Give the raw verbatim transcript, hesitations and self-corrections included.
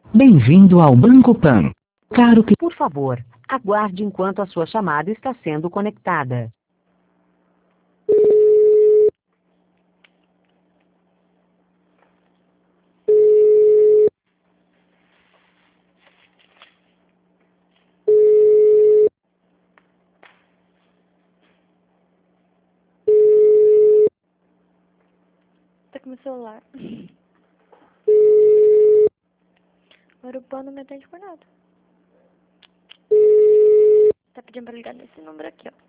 Bem-vindo ao Banco Pan. Caro que... Por favor, aguarde enquanto a sua chamada está sendo conectada. Tá com meu celular. Agora o pano não me atende por nada. Tá pedindo pra ligar nesse número aqui, ó.